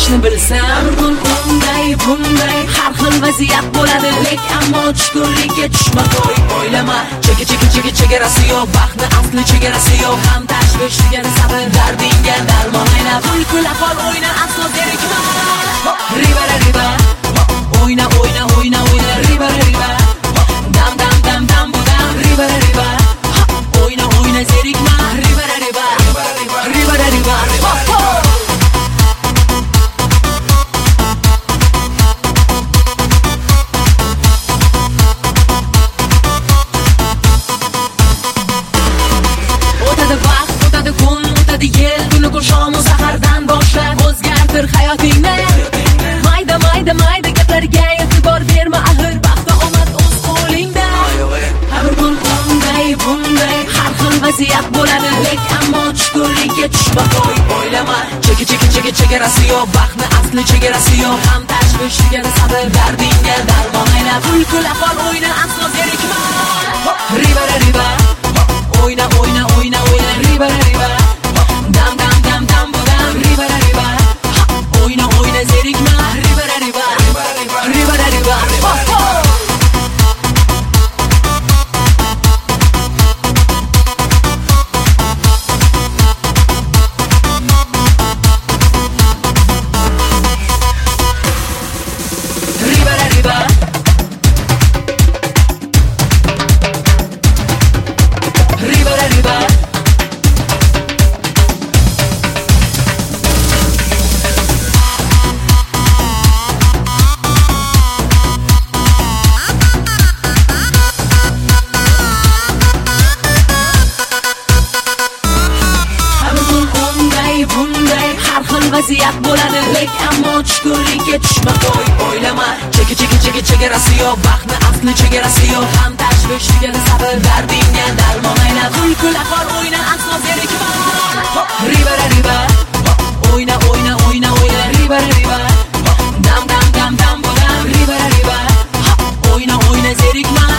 qilishni bilsam, bunday har xil vaziyat bo'ladi, lek ammo tushkunlikka tushma, qo'y o'ylama. Chegarasi yo'q, baxtni asli chegarasi yo'q, ham tashvish degani sabr, dardingga darmon ayna, kulkul ahvol o'yna, aslo zerikma. Riba o'yna riba dam bu dam, riba o'yna zerikma, riba o'tadi vaqt, o'tadi kun, o'tadi yil, tuni kun shomu sahardan boshlab o'zgartir hayotingni. Mayda gaplarga e'tibor berma, axir baxt va omad o'z qo'lingda. Har kun bunday har xil vaziyat bo'ladi, lek ammo tushkunlikka tushma, qo'y o'ylama. Chegarasi yo'q, baxtni asli chegarasi yo'q, ham tashvish degani sabr, dardingga darmon ayna, kulkul ahvol o'yna, aslo zerikma. Riba o'yna riba dam bu dam, riba o'yna zerikma, riba vaziyat bo'ladi, lek ammo tushkunlikka tushma, qo'y o'ylama. Chegarasi yo'q, baxtni asli chegarasi yo'q, ham tashvish degani sabr, dardingga darmon ayna, kulkul ahvol o'yna, aslo zerikma. Riba o'yna riba dam bu dam, riba o'yna zerikma.